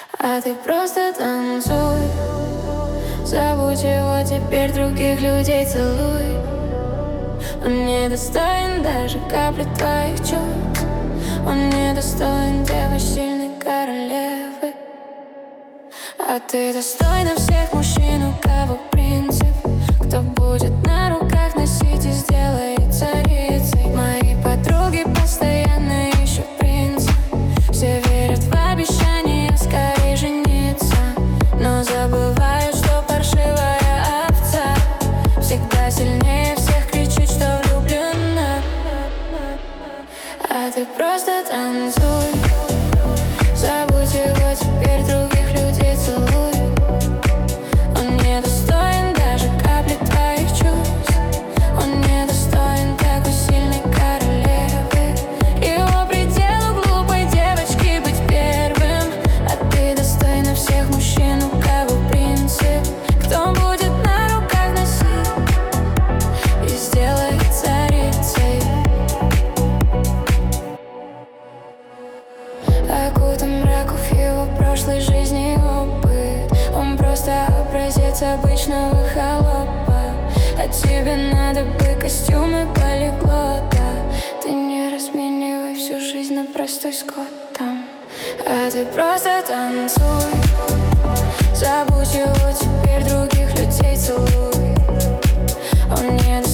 А ты просто танцуй, забудь его, теперь других людей целуй. Он не достоин даже капли твоих чувств. Он не достоин девы сильной королевы. А ты достойна всех мужчин, у кого принцип. Кто будет на руках носить и сделает царицей. Мои подруги постоянно ищут принца. Все верят в обещание скорее жениться, но забывают, что паршивая овца всегда сильнее всех кричит, что влюблена. А ты просто танцуй, забудь его, теперь других людей целуй. Он не достоин даже капли твоих чувств. Он не достоин такой сильной королевы. Его пределу глупой девочки быть первым. А ты достойна всех мужчин, у кого принцип. Кто будет на руках носить и сделает царицей. Окутан мраков его прошлой жизни опыт. Он просто образец обычного холопа. А тебе надо бы костюмы полиглота. Ты не разменивай всю жизнь на простой скот там. А ты просто танцуй, забудь его, теперь других людей целуй. Он не